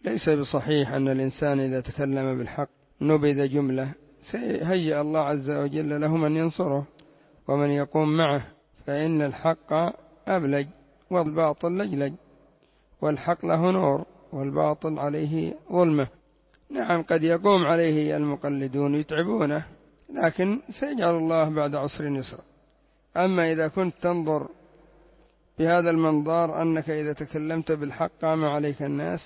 ليس بصحيح أن الإنسان إذا تكلم بالحق نبذ جملة، سيهيئ الله عز وجل له من ينصره ومن يقوم معه، فإن الحق أبلج والباطل لجلج، والحق له نور والباطل عليه ظلمة. نعم قد يقوم عليه المقلدون يتعبونه، لكن سيجعل الله بعد عسر يسرا. أما إذا كنت تنظر بهذا المنظار أنك إذا تكلمت بالحق قام عليك الناس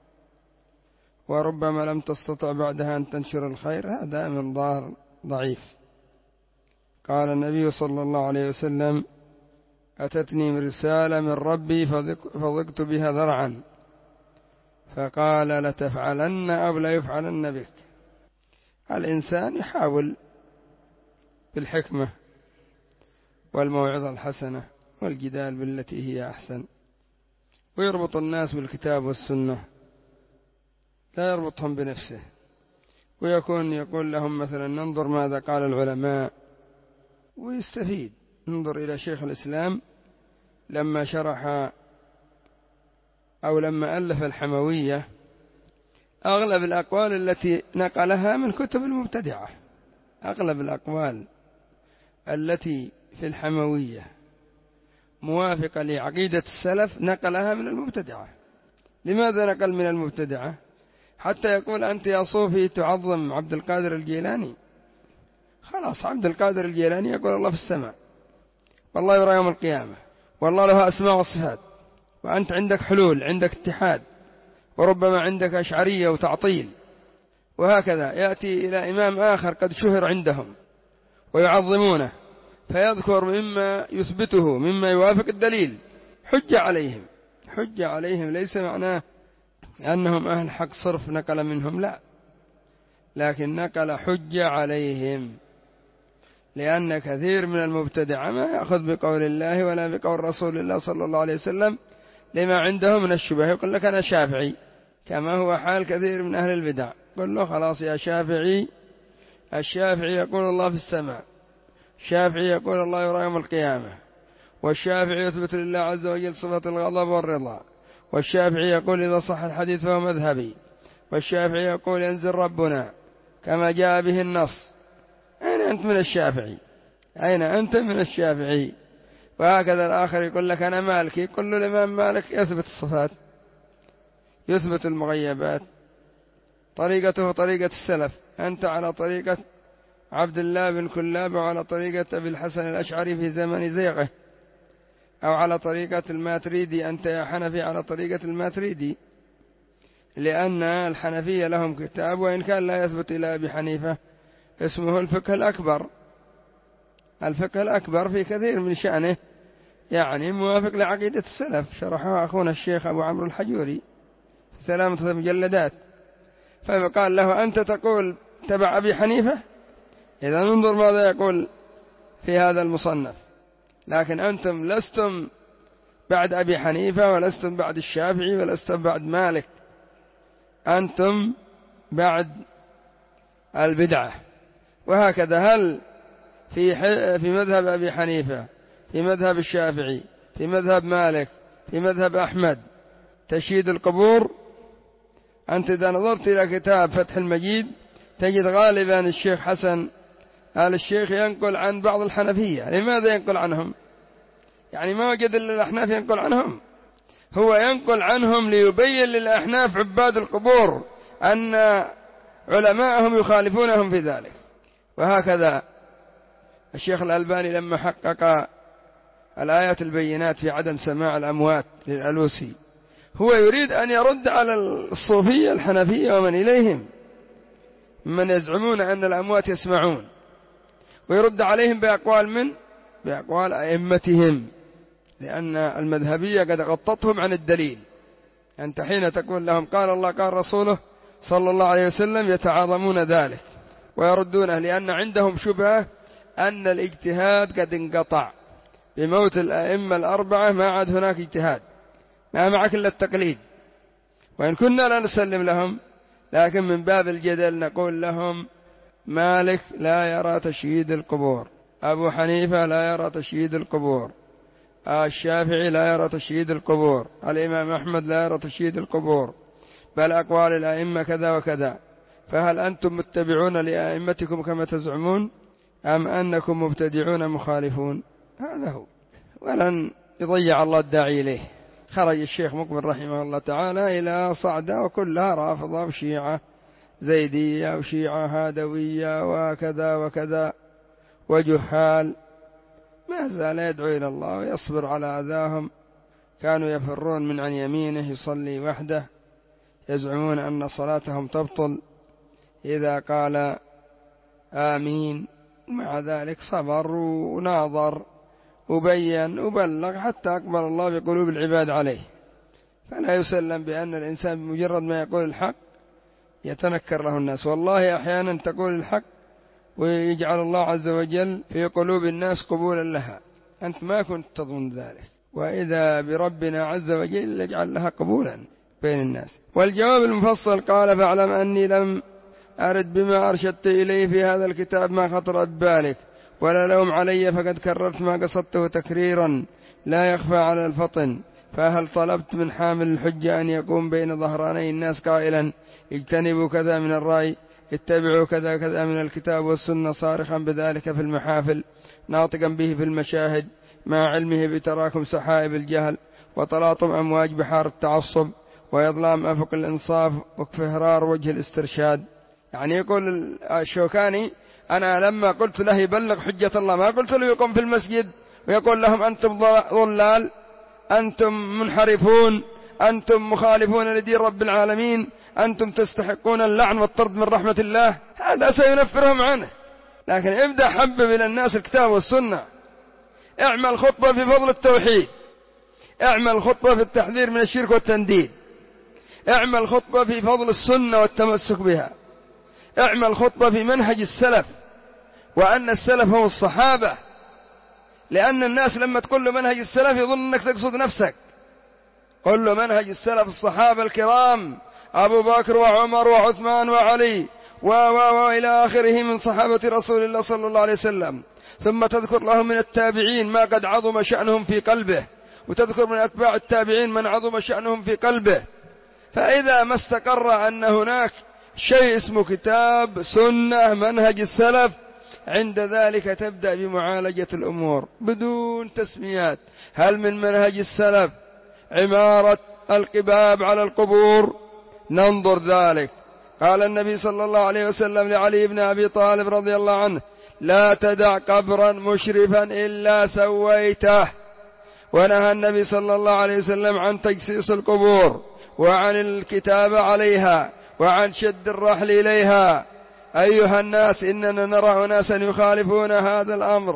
وربما لم تستطع بعدها أن تنشر الخير، هذا منظار ضعيف. قال النبي صلى الله عليه وسلم: أتتني رسالة من ربي فضقت بها ذرعا، فقال: لتفعلن أو لا يفعلن بك. الإنسان يحاول بالحكمة والموعظة الحسنة والجدال بالتي هي أحسن، ويربط الناس بالكتاب والسنة، لا يربطهم بنفسه، ويكون يقول لهم مثلا: ننظر ماذا قال العلماء، ويستفيد. ننظر إلى شيخ الإسلام لما شرح أو لما ألف الحموية، أغلب الأقوال التي نقلها من كتب المبتدعة، أغلب الأقوال التي في الحموية موافقة لعقيدة السلف نقلها من المبتدعة. لماذا نقل من المبتدعة؟ حتى يقول: أنت يا صوفي تعظم عبد القادر الجيلاني، خلاص عبد القادر الجيلاني يقول الله في السماء، والله يرى يوم القيامة، والله له أسماء وصفات، وأنت عندك حلول، عندك اتحاد، وربما عندك أشعرية وتعطيل. وهكذا يأتي إلى إمام آخر قد شهر عندهم ويعظمونه، فيذكر مما يثبته مما يوافق الدليل، حجة عليهم. ليس معناه أنهم أهل حق صرف نقل منهم، لا، لكن نقل حجة عليهم، لأن كثير من المبتدع ما يأخذ بقول الله ولا بقول رسول الله صلى الله عليه وسلم لما عنده من الشبه. يقول لك: أنا شافعي، كما هو حال كثير من أهل البدع. قل له: خلاص يا شافعي، الشافعي يقول الله في السماء، الشافعي يقول الله يرى يوم القيامة، والشافعي يثبت لله عز وجل صفة الغضب والرضا، والشافعي يقول إذا صح الحديث فهو مذهبي، والشافعي يقول ينزل ربنا كما جاء به النص. أين أنت من الشافعي؟ أين أنت من الشافعي؟ وهكذا الآخر يقول لك: أنا مالكي. قل له: الإمام مالك يثبت الصفات، يثبت المغيبات، طريقته طريقة السلف، أنت على طريقة عبد الله بن كلاب، وعلى طريقة أبي الحسن الأشعري في زمن زيغه، أو على طريقة الماتريدي، أنت يا حنفي على طريقة الماتريدي، لأن الحنفية لهم كتاب، وإن كان لا يثبت إلى أبي حنيفة، اسمه الفقه الأكبر. الفقه الأكبر في كثير من شأنه يعني موافق لعقيدة السلف، شرحه أخونا الشيخ أبو عمرو الحجوري في 3 مجلدات. فقال له: أنت تقول تبع أبي حنيفة، إذا ننظر ماذا يقول في هذا المصنف. لكن أنتم لستم بعد أبي حنيفة، ولستم بعد الشافعي، ولستم بعد مالك، أنتم بعد البدعة. وهكذا هل في مذهب أبي حنيفة، في مذهب الشافعي، في مذهب مالك، في مذهب أحمد تشييد القبور؟ أنت إذا نظرت إلى كتاب فتح المجيد تجد غالبا الشيخ حسن آل الشيخ ينقل عن بعض الحنفية. لماذا ينقل عنهم؟ يعني ما وجد إلا الأحناف ينقل عنهم، هو ينقل عنهم ليبين للأحناف عباد القبور أن علماءهم يخالفونهم في ذلك. وهكذا الشيخ الألباني لما حقق الآيات البينات في عدم سماع الأموات للألوسي، هو يريد أن يرد على الصوفية الحنفية ومن إليهم من يزعمون أن الأموات يسمعون، ويرد عليهم بأقوال أئمتهم، لأن المذهبية قد غطتهم عن الدليل. أنت حين تقول لهم قال الله قال رسوله صلى الله عليه وسلم يتعاظمون ذلك ويردونه، لأن عندهم شبهة أن الاجتهاد قد انقطع بموت الأئمة الأربعة، ما عاد هناك اجتهاد، ما معك إلا التقليد. وإن كنا لا نسلم لهم، لكن من باب الجدل نقول لهم: مالك لا يرى تشييد القبور، أبو حنيفة لا يرى تشييد القبور، الشافعي لا يرى تشييد القبور، الإمام أحمد لا يرى تشييد القبور، بل أقوال الأئمة كذا وكذا، فهل أنتم متبعون لأئمتكم كما تزعمون أم أنكم مبتدعون مخالفون؟ هذا هو، ولن يضيع الله الداعي إليه. خرج الشيخ مقبل رحمه الله تعالى إلى صعدة وكلها رافضة وشيعة زيدية وشيعة هادوية وكذا وكذا وجهال، ما زال يدعو إلى الله ويصبر على أذاهم. كانوا يفرون من عن يمينه يصلي وحده، يزعمون أن صلاتهم تبطل إذا قال آمين، ومع ذلك صبر وناظر وبين وبلغ حتى أقبل الله بقلوب العباد عليه. فلا يسلم بأن الإنسان بمجرد ما يقول الحق يتنكر له الناس. والله أحيانا تقول الحق ويجعل الله عز وجل في قلوب الناس قبولا لها، أنت ما كنت تظن ذلك، وإذا بربنا عز وجل يجعل لها قبولا بين الناس. والجواب المفصل قال: فاعلم أني لم أرد بما أرشدت إليه في هذا الكتاب ما خطر ببالك، ولا لوم علي، فقد كررت ما قصدته تكريرا لا يخفى على الفطن. فهل طلبت من حامل الحجة أن يقوم بين ظهراني الناس قائلا: اجتنبوا كذا من الرأي، اتبعوا كذا كذا من الكتاب والسنة، صارخا بذلك في المحافل، ناطقا به في المشاهد، مع علمه بتراكم سحائب الجهل وتلاطم أمواج بحار التعصب وإظلام أفق الإنصاف وكفهرار وجه الاسترشاد؟ يعني يقول الشوكاني: أنا لما قلت له يبلغ حجة الله ما قلت له يقوم في المسجد ويقول لهم أنتم ضلال، أنتم منحرفون، أنتم مخالفون لدين رب العالمين، أنتم تستحقون اللعن والطرد من رحمة الله. هذا سينفرهم عنه. لكن ابدأ حبب إلى الناس الكتاب والسنة، اعمل خطبة في فضل التوحيد، اعمل خطبة في التحذير من الشرك والتنديد، اعمل خطبة في فضل السنة والتمسك بها، اعمل خطبة في منهج السلف وأن السلف هم الصحابة، لأن الناس لما تقول له منهج السلف يظن أنك تقصد نفسك. قل له منهج السلف الصحابة الكرام أبو بكر وعمر وعثمان وعلي وإلى آخره من صحابة رسول الله صلى الله عليه وسلم، ثم تذكر لهم من التابعين ما قد عظم شأنهم في قلبه، وتذكر من أتباع التابعين من عظم شأنهم في قلبه. فإذا ما استقر أن هناك شيء اسمه كتاب سنة منهج السلف، عند ذلك تبدأ بمعالجة الأمور بدون تسميات. هل من منهج السلف عمارة القباب على القبور؟ ننظر ذلك. قال النبي صلى الله عليه وسلم لعلي بن أبي طالب رضي الله عنه: لا تدع قبرا مشرفا إلا سويته. ونهى النبي صلى الله عليه وسلم عن تجسيس القبور وعن الكتابة عليها وعن شد الرحل إليها. أيها الناس، إننا نرى أناسا يخالفون هذا الأمر.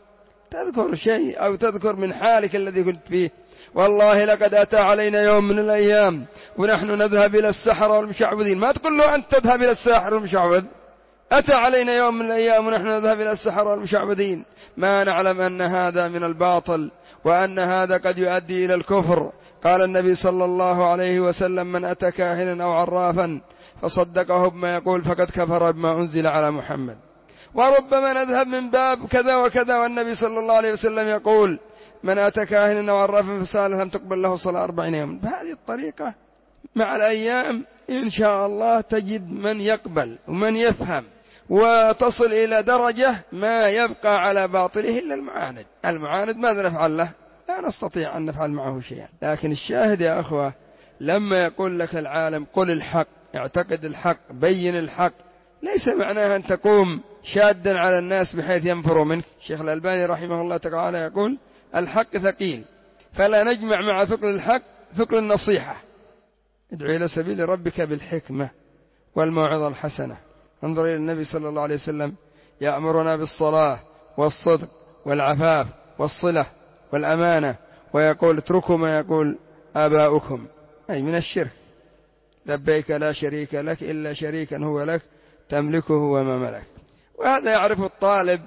تذكر شيء أو تذكر من حالك الذي كنت فيه. والله لقد أتى علينا يوم من الأيام ونحن نذهب إلى السحرة والمشعوذين. ما تقول له أنت تذهب إلى الساحر والمشعوذ. أتى علينا يوم من الأيام ونحن نذهب إلى السحرة والمشعوذين، ما نعلم أن هذا من الباطل وأن هذا قد يؤدي إلى الكفر. قال النبي صلى الله عليه وسلم: من أتى كاهنا أو عرافا فصدقه بما يقول فقد كفر بما أنزل على محمد. وربما نذهب من باب كذا وكذا والنبي صلى الله عليه وسلم يقول: من أتى كاهنا أو عرافا فسأل لم تقبل له صلاة 40 يوما. بهذه الطريقة مع الأيام إن شاء الله تجد من يقبل ومن يفهم، وتصل إلى درجة ما يبقى على باطله إلا المعاند. المعاند ماذا نفعل له؟ لا نستطيع أن نفعل معه شيئا. لكن الشاهد يا أخوة، لما يقول لك العالم قل الحق، اعتقد الحق، بين الحق، ليس معناها أن تقوم شادا على الناس بحيث ينفروا منك. الشيخ الألباني رحمه الله تعالى يقول: الحق ثقيل، فلا نجمع مع ثقل الحق ثقل النصيحة. ادعو إلى سبيل ربك بالحكمة والموعظة الحسنة. انظر إلى النبي صلى الله عليه وسلم يأمرنا بالصلاة والصدق والعفاف والصلة والأمانة، ويقول: اتركوا ما يقول آباؤكم، أي من الشرك. لبيك لا شريك لك إلا شريكا هو لك تملكه وما ملك. وهذا يعرف الطالب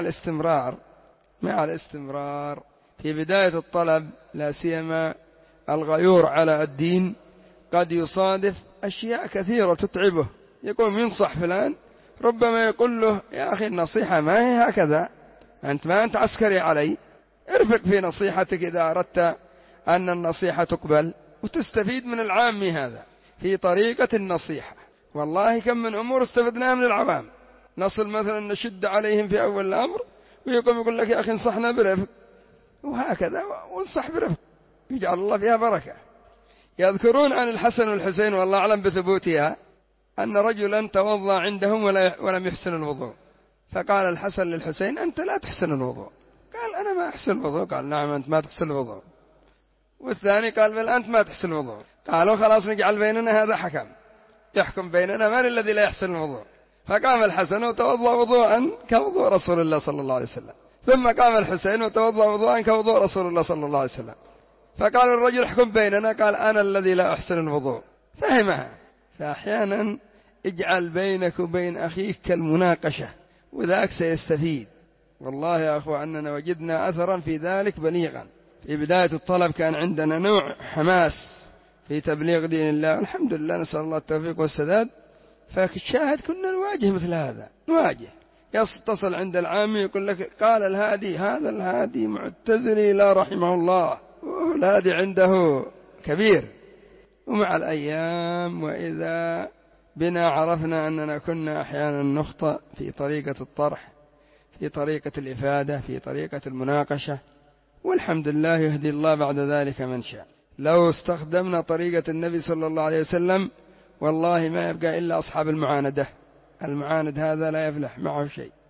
مع الاستمرار في بداية الطلب، لا سيما الغيور على الدين، قد يصادف أشياء كثيرة تتعبه. يقوم ينصح فلان، ربما يقول له: يا أخي النصيحة ما هي هكذا، ما أنت عسكري علي، ارفق في نصيحتك إذا أردت أن النصيحة تقبل وتستفيد من العام هذا. في طريقة النصيحة. والله كم من أمور استفدناها من العوام، نصل مثلا نشد عليهم في أول الأمر ويقوم يقول لك يا أخي انصحنا برفق، وهكذا وانصح برفق يجعل الله فيها بركة. يذكرون عن الحسن والحسين والله أعلم بثبوتها أن رجلا توضأ عندهم ولم يحسن الوضوء، فقال الحسن للحسين أنت لا تحسن الوضوء، قال أنا ما أحسن الوضوء، قال نعم أنت ما تحسن الوضوء، والثاني قال بل أنت ما تحسن الوضوء، قالوا خلاص نجعل بيننا هذا حكم يحكم بيننا من الذي لا يحسن الوضوء. فقام الحسن وتوضأ وضوءا كوضوء رسول الله صلى الله عليه وسلم، ثم قام الحسين وتوضأ وضوءا كوضوء رسول الله صلى الله عليه وسلم، فقال الرجل احكم بيننا، قال أنا الذي لا أحسن الوضوء، فهمها. فأحيانا اجعل بينك وبين أخيك كالمناقشة وذاك سيستفيد. والله يا أخوة أننا وجدنا أثرا في ذلك بليغا. في بداية الطلب كان عندنا نوع حماس في تبليغ دين الله، الحمد لله نسأل الله التوفيق والسداد، فالشاهد كنا نواجه مثل هذا، نواجه يتصل عند العام يقول لك قال الهادي هذا الهادي معتزلي لا رحمه الله، والهادي عنده كبير. ومع الأيام وإذا بنا عرفنا أننا كنا أحيانا نخطئ في طريقة الطرح، في طريقة الإفادة، في طريقة المناقشة، والحمد لله يهدي الله بعد ذلك من شاء. لو استخدمنا طريقة النبي صلى الله عليه وسلم والله ما يبقى إلا أصحاب المعاندة، المعاند هذا لا يفلح معه شيء.